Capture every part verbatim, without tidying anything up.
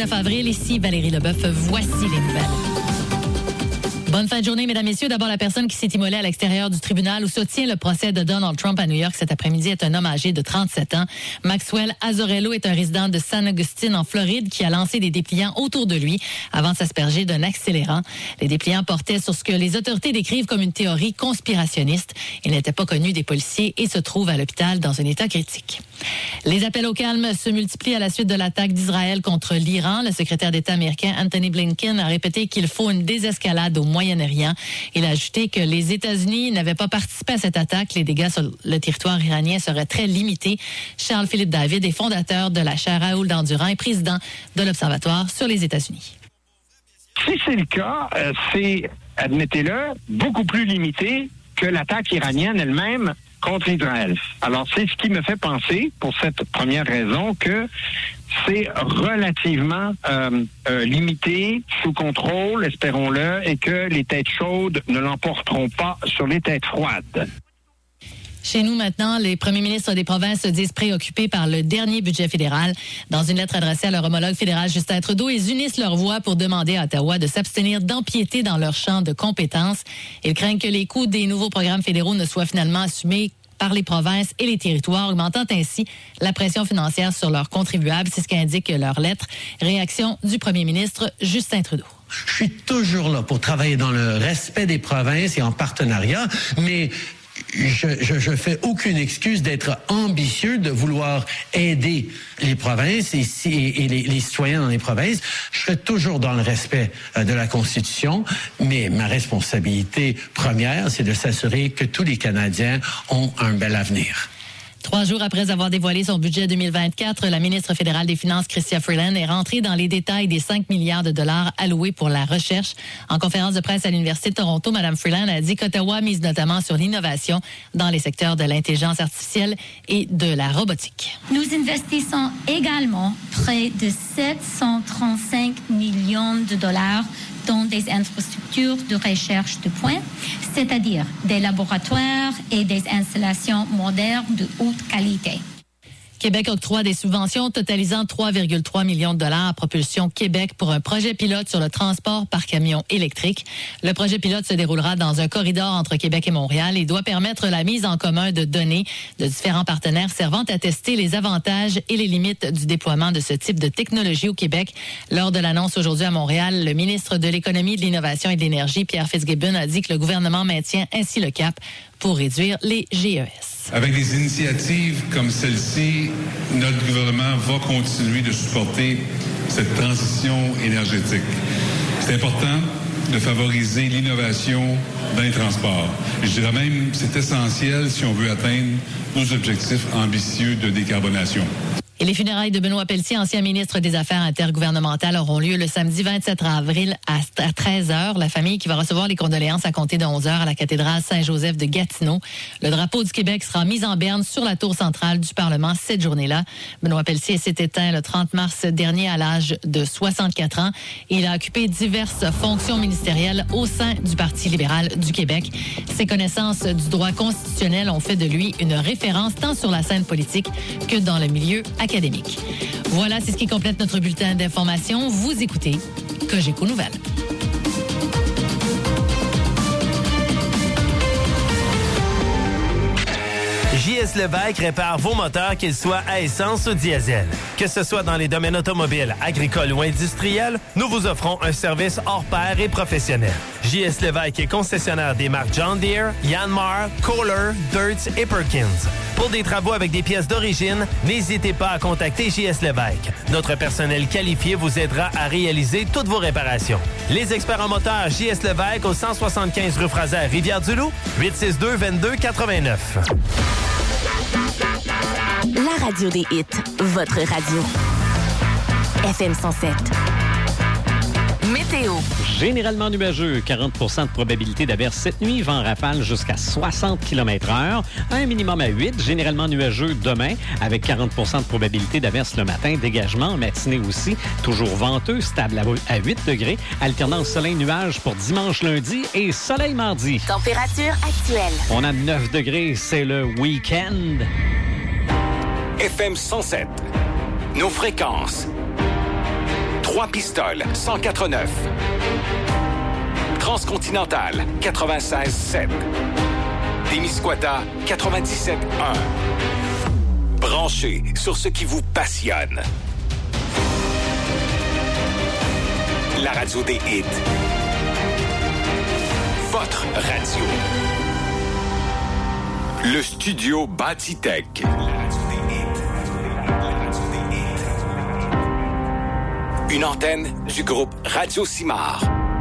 vingt-neuf avril. Ici Valérie Leboeuf, voici les nouvelles. Bonne fin de journée, mesdames, messieurs. D'abord, la personne qui s'est immolée à l'extérieur du tribunal où se tient le procès de Donald Trump à New York cet après-midi est un homme âgé de trente-sept ans. Maxwell Azorello est un résident de San Agustin, en Floride, qui a lancé des dépliants autour de lui avant de s'asperger d'un accélérant. Les dépliants portaient sur ce que les autorités décrivent comme une théorie conspirationniste. Il n'était pas connu des policiers et se trouve à l'hôpital dans un état critique. Les appels au calme se multiplient à la suite de l'attaque d'Israël contre l'Iran. Le secrétaire d'État américain Anthony Blinken a répété qu'il faut une désescalade au Moyen-Orient. Il a ajouté que les États-Unis n'avaient pas participé à cette attaque. Les dégâts sur le territoire iranien seraient très limités. Charles-Philippe David est fondateur de la chaire Raoul Dandurand et président de l'Observatoire sur les États-Unis. Si c'est le cas, euh, c'est, admettez-le, beaucoup plus limité que l'attaque iranienne elle-même contre Israël. Alors, c'est ce qui me fait penser, pour cette première raison, que c'est relativement euh, euh, limité, sous contrôle, espérons-le, et que les têtes chaudes ne l'emporteront pas sur les têtes froides. Chez nous, maintenant, les premiers ministres des provinces se disent préoccupés par le dernier budget fédéral. Dans une lettre adressée à leur homologue fédéral Justin Trudeau, ils unissent leur voix pour demander à Ottawa de s'abstenir d'empiéter dans leur champ de compétences. Ils craignent que les coûts des nouveaux programmes fédéraux ne soient finalement assumés par les provinces et les territoires, augmentant ainsi la pression financière sur leurs contribuables. C'est ce qu'indique leur lettre. Réaction du premier ministre Justin Trudeau. Je suis toujours là pour travailler dans le respect des provinces et en partenariat, mais je, je, je fais aucune excuse d'être ambitieux, de vouloir aider les provinces et, et les, les citoyens dans les provinces. Je serai toujours dans le respect de la Constitution, mais ma responsabilité première, c'est de s'assurer que tous les Canadiens ont un bel avenir. Trois jours après avoir dévoilé son budget deux mille vingt-quatre, la ministre fédérale des Finances, Chrystia Freeland, est rentrée dans les détails des cinq milliards de dollars alloués pour la recherche. En conférence de presse à l'Université de Toronto, Mme Freeland a dit qu'Ottawa mise notamment sur l'innovation dans les secteurs de l'intelligence artificielle et de la robotique. Nous investissons également près de sept cent trente-cinq millions de dollars dans des infrastructures de recherche de pointe, c'est-à-dire des laboratoires et des installations modernes de haute qualité. Québec octroie des subventions totalisant trois virgule trois millions de dollars à Propulsion Québec pour un projet pilote sur le transport par camion électrique. Le projet pilote se déroulera dans un corridor entre Québec et Montréal et doit permettre la mise en commun de données de différents partenaires servant à tester les avantages et les limites du déploiement de ce type de technologie au Québec. Lors de l'annonce aujourd'hui à Montréal, le ministre de l'Économie, de l'Innovation et de l'Énergie, Pierre Fitzgibbon, a dit que le gouvernement maintient ainsi le cap pour réduire les G E S. Avec des initiatives comme celle-ci, notre gouvernement va continuer de supporter cette transition énergétique. C'est important de favoriser l'innovation dans les transports. Je dirais même que c'est essentiel si on veut atteindre nos objectifs ambitieux de décarbonation. Et les funérailles de Benoît Pelletier, ancien ministre des Affaires intergouvernementales, auront lieu le samedi vingt-sept avril à treize heures. La famille qui va recevoir les condoléances à compter de onze heures à la cathédrale Saint-Joseph de Gatineau. Le drapeau du Québec sera mis en berne sur la tour centrale du Parlement cette journée-là. Benoît Pelletier s'est éteint le trente mars dernier à l'âge de soixante-quatre ans. Il a occupé diverses fonctions ministérielles au sein du Parti libéral du Québec. Ses connaissances du droit constitutionnel ont fait de lui une référence tant sur la scène politique que dans le milieu académique. Voilà, c'est ce qui complète notre bulletin d'information. Vous écoutez Cogeco Nouvelles. J S Lévesque répare vos moteurs, qu'ils soient à essence ou diesel. Que ce soit dans les domaines automobiles, agricoles ou industriels, nous vous offrons un service hors pair et professionnel. J S Lévesque est concessionnaire des marques John Deere, Yanmar, Kohler, Dirt et Perkins. Pour des travaux avec des pièces d'origine, n'hésitez pas à contacter J S Lévesque. Notre personnel qualifié vous aidera à réaliser toutes vos réparations. Les experts en moteur J S Lévesque au cent soixante-quinze rue Fraser, Rivière-du-Loup, huit six deux, vingt-deux quatre-vingt-neuf. La radio des hits, votre radio. F M cent sept. Météo. Généralement nuageux, quarante pour cent de probabilité d'averse cette nuit, vent rafale jusqu'à soixante kilomètres heure, un minimum à huit, généralement nuageux demain, avec quarante pour cent de probabilité d'averse le matin, dégagement en matinée aussi, toujours venteux, stable à huit degrés, alternance soleil-nuage pour dimanche lundi et soleil mardi. Température actuelle. On a neuf degrés, c'est le week-end. F M cent sept. Nos fréquences. Trois-Pistoles, cent quatre-neuf. Transcontinental, quatre-vingt-seize sept. Témiscouata, quatre-vingt-dix-sept un. Branchez sur ce qui vous passionne. La radio des hits. Votre radio. Le studio Bâtitech. Une antenne du groupe Radio Simard.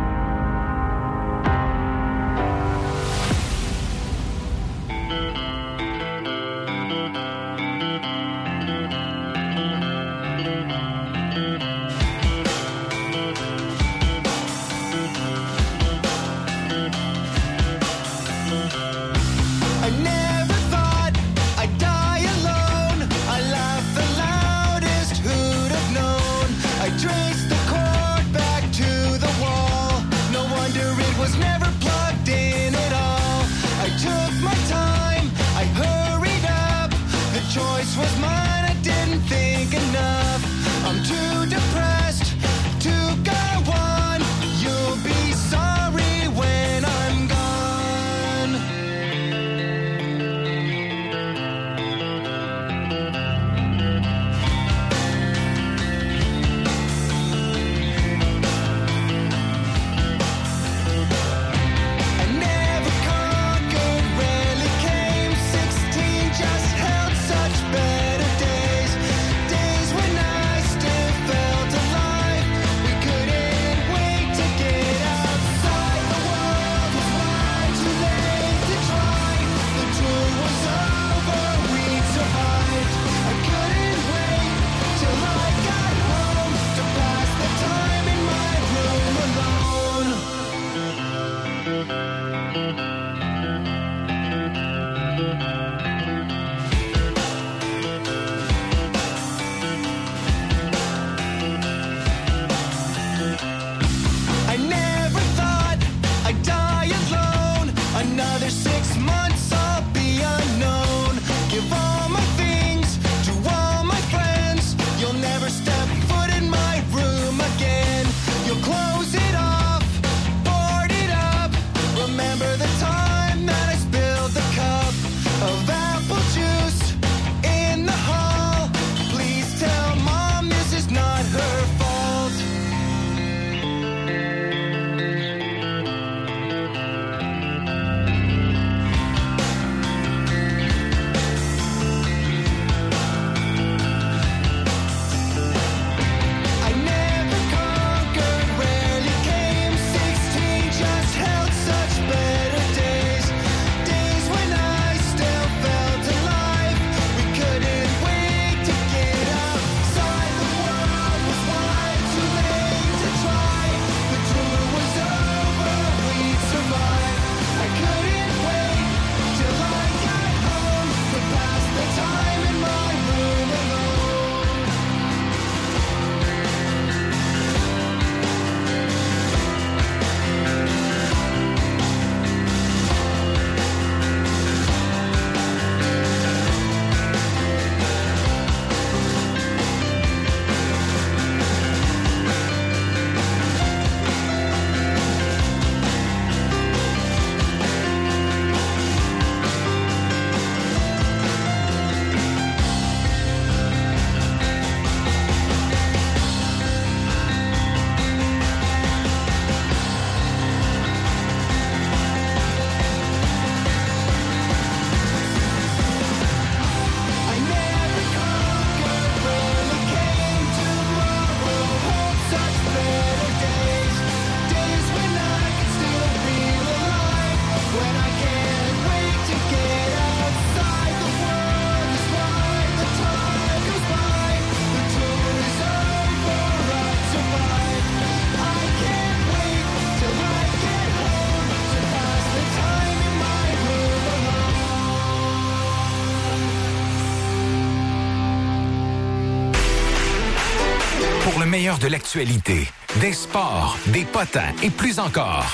Pour le meilleur de l'actualité, des sports, des potins et plus encore.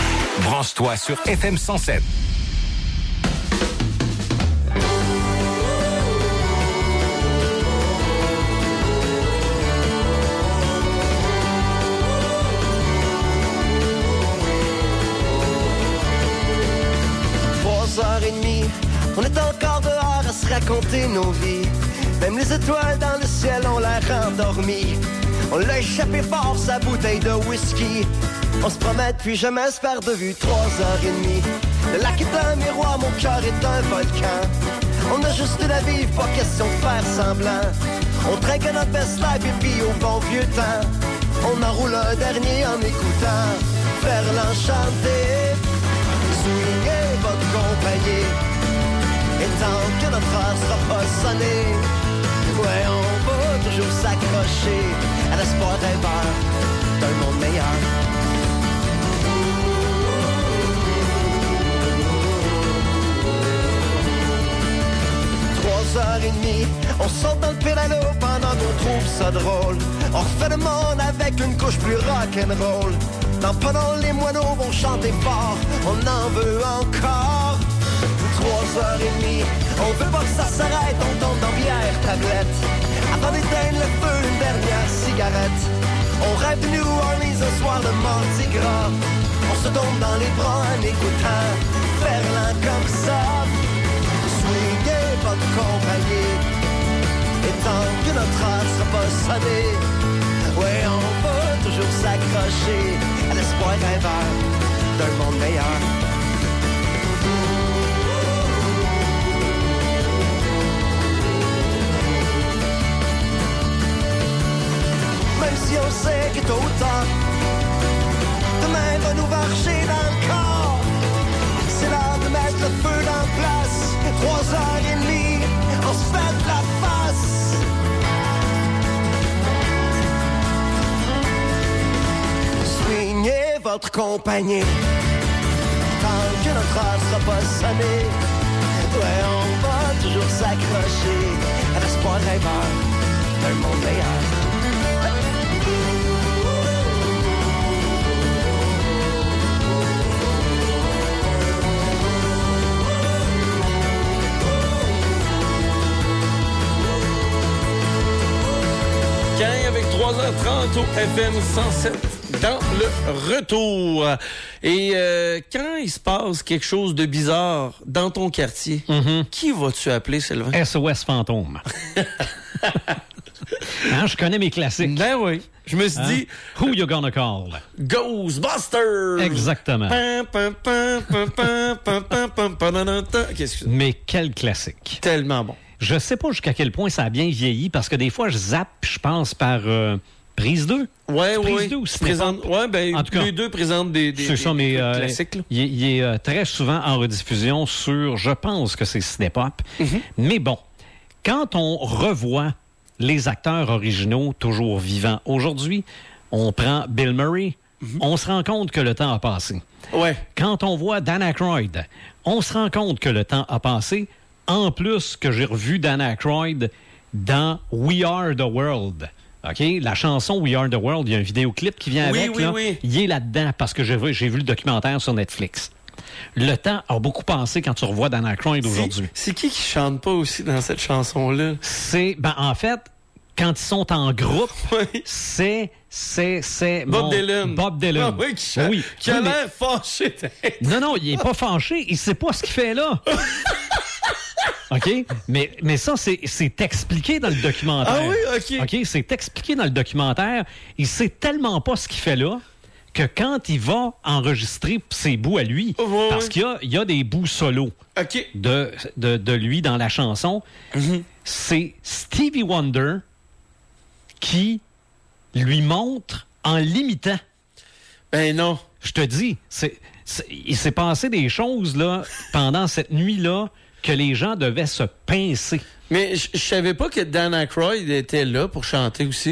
Branche-toi sur F M cent sept. raconter nos vies. Même les étoiles dans le ciel ont l'air endormies. On l'a échappé fort, sa bouteille de whisky. On se promet puis jamais se perd de vue. Trois heures et demie. Le lac est un miroir, mon cœur est un volcan. On a juste la vivre, pas question de faire semblant. On trinque notre best life et puis au bon vieux temps. On enroule un dernier en écoutant Ferland chanter. Swingez votre compagnie. Et tant que notre heure sera pas sonnée, ouais, on va toujours s'accrocher à l'espoir rêveur d'un monde meilleur. Trois heures et demie, on saute dans le pédalo pendant qu'on trouve ça drôle. On refait le monde avec une couche plus rock'n'roll. Dans pendant les moineaux vont chanter fort, on en veut encore. Trois heures et demie, on veut pas que ça s'arrête, on tombe dans bière, tablette. Avant d'éteindre le feu, une dernière cigarette. On rêve de New Orleans ce soir de Mardi Gras. On se tombe dans les bras en écoutant Ferland comme ça. Swingez votre compagnie. Et tant que notre heure sera pas sonnée, ouais, on va toujours s'accrocher à l'espoir rêveur d'un monde meilleur. Même si on sait que tôt ou tard, demain va nous marcher dans le corps. C'est l'heure de mettre le feu dans place. Trois heures et demie, on se fait de la face. Swingez votre compagnie. Tant que notre heure sera pas sonnée, ouais, on va toujours s'accrocher à l'espoir rêveur d'un monde meilleur. Avec trois heures trente au F M cent sept dans le retour. Et euh, quand il se passe quelque chose de bizarre dans ton quartier, mm-hmm. qui vas-tu appeler, Sylvain? S O S Fantôme. Hein, je connais mes classiques. Ben oui. Je me suis hein? dit... Who you gonna call? Ghostbusters! Exactement. Pam, pam, pam, pam, pam, pam, pam, pam, pam, pam. Qu'est-ce que... Mais quel classique. Tellement bon. Je sais pas jusqu'à quel point ça a bien vieilli, parce que des fois, je zappe, je pense, par euh, prise deux. Ouais, prise ouais. deux ou Présente, ouais, ben, en tout cas, les deux présentent des, des, c'est ça, des, mais, des euh, classiques. Il, il est euh, très souvent en rediffusion sur, je pense que c'est Cinépop. Mm-hmm. Mais bon, quand on revoit les acteurs originaux toujours vivants aujourd'hui, on prend Bill Murray, mm-hmm. on se rend compte que le temps a passé. Ouais. Quand on voit Dan Aykroyd, on se rend compte que le temps a passé. En plus que j'ai revu Dan Aykroyd dans We Are the World. OK? La chanson We Are the World, il y a un vidéoclip qui vient oui, avec. Oui, là. oui. Il est là-dedans parce que j'ai vu, j'ai vu le documentaire sur Netflix. Le temps a beaucoup passé quand tu revois Dan Aykroyd aujourd'hui. C'est qui qui chante pas aussi dans cette chanson-là? C'est, ben, en fait, quand ils sont en groupe, oui. c'est, c'est, c'est... Bob mon... Dylan. Bob Dylan. Ah oui, qui, chante, oui. qui a oui, l'air mais... fâché. Non, non, il est pas fâché. Il sait pas ce qu'il fait là. OK? Mais, mais ça, c'est, c'est expliqué dans le documentaire. Ah oui, OK. OK? C'est expliqué dans le documentaire. Il sait tellement pas ce qu'il fait là que quand il va enregistrer ses bouts à lui, oh, ouais, parce ouais. qu'il y a, il y a des bouts solos okay. de, de, de lui dans la chanson, mm-hmm. c'est Stevie Wonder qui lui montre en l'imitant. Ben non. Je te dis, c'est, c'est, il s'est passé des choses là pendant cette nuit-là que les gens devaient se pincer. Mais je savais pas que Dan Aykroyd était là pour chanter aussi.